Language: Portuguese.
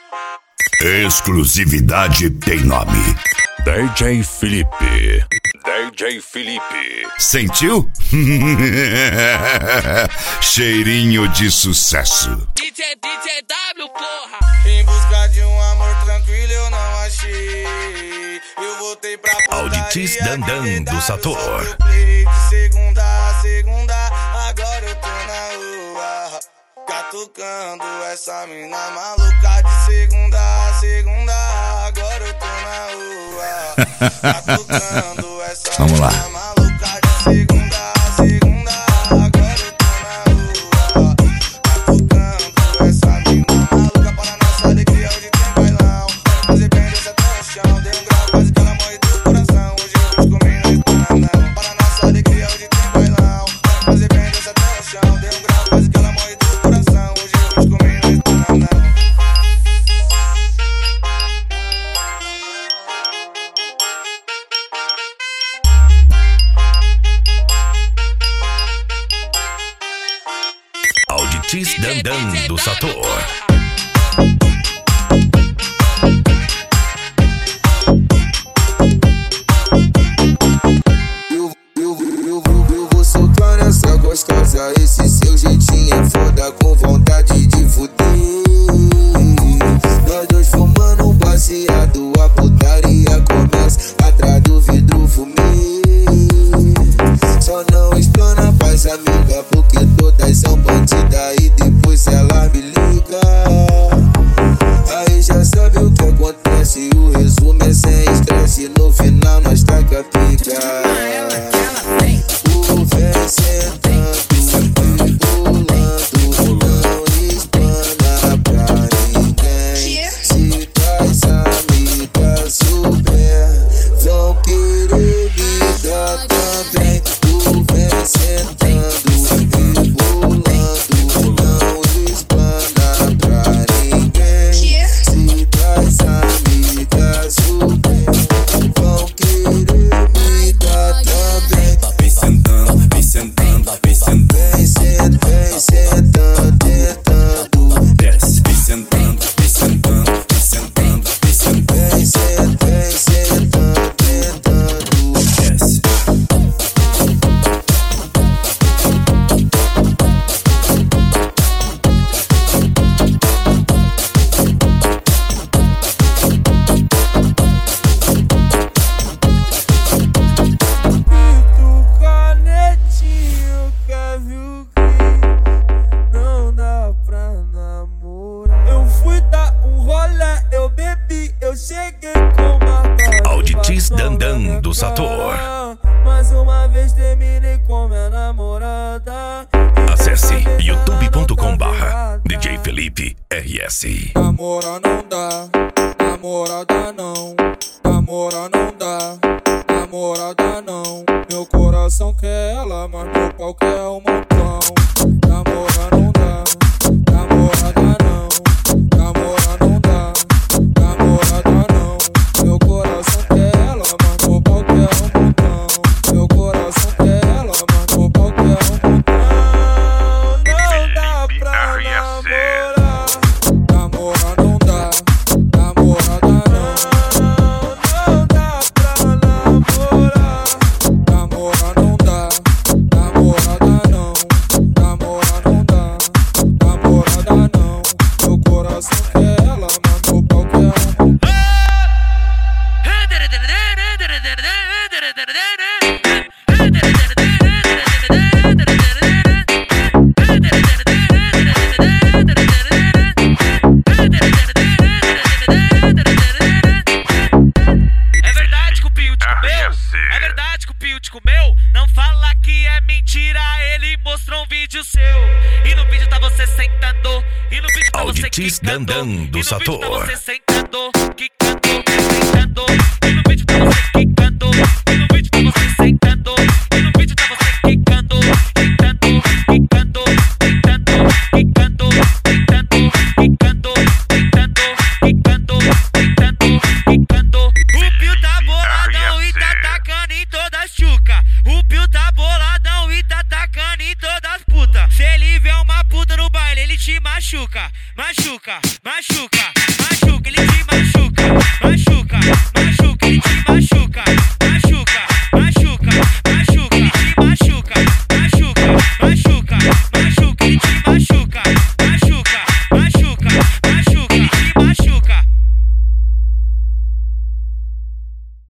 Exclusividade tem nome. DJ Felipe. DJ Felipe. Sentiu? Cheirinho de sucesso. DJ W, porra. Em busca de um amor tranquilo eu não achei. Eu voltei pra Auditis Dandan do Sator. De segunda a segunda, agora eu tô na rua catucando essa mina maluca. De segunda a segunda, agora eu tô na rua catucando essa Vamos lá. mina maluca. De segunda a segunda, agora eu tô na rua catucando essa mina maluca. Para nossa alegria hoje tem bailão. Fazer bem desse até o chão. Dei um grau quase que ela morre do coração. Hoje eu busco comigo no Instagram. Para nossa alegria hoje tem bailão. Fazer bem desse até o chão. Dei um grau quase que ela morre do coração. Hoje eu busco comigo no Instagram. Auditis Dandan do Sator. Eu vou soltar nessa gostosa. Esse seu jeitinho é foda, com vontade de fuder. Nós dois fumando um baseado, a putaria começa atrás do vidro fumê. Só não explana, faz amiga, porque todas são bandidas e depois ela me liga. Aí já sabe o que acontece, o resumo é sem estresse. No final nós taca pica. O vem sentando, rebolando, não espana pra ninguém. Se tais amigas souber, vão querer me dar também. O vem sentando, rebolando, não espana pra ninguém. Se tais amigas souber, vão querer me dar também. Vem sentando, vem sentando, vem sentando. Vem sentando, tentando. Desce, vem sentando, vem sentando, vem sentando, vem sentando. Vem sentando, tentando. Desce. Canetinho, quer ver o que não dá pra namorar. Eu fui dar um rolê, eu bebi, eu cheguei com uma Auditis Dandan do Sator. Mais uma vez terminei com minha namorada. Acesse youtube.com/DJ Felipe RS. Namorar não dá, namorada não. Namorar não dá, namorada não. Meu coração quer ela, mas meu pau quer um montão. Namorar não dá, namorada não. Namorar não dá, namorada não. Meu coração quer ela, mas meu pau quer um montão. Meu coração quer ela, mas meu pau quer um montão. Não dá pra namorar. Namorar não dá, namorada não. Não dá pra namorar. Namorar não dá, namorada não. Namorar não dá, namorada não. Meu coração quer ela, mas meu pau quer um montão. É verdade que o Pio te comeu? É verdade que o Pio te comeu? Não fala que é mentira, ele mostrou um vídeo seu. E no vídeo tá você sentando, e no vídeo tá você Auditis quicando, Dandan do e no vídeo tá Sator. você sentando,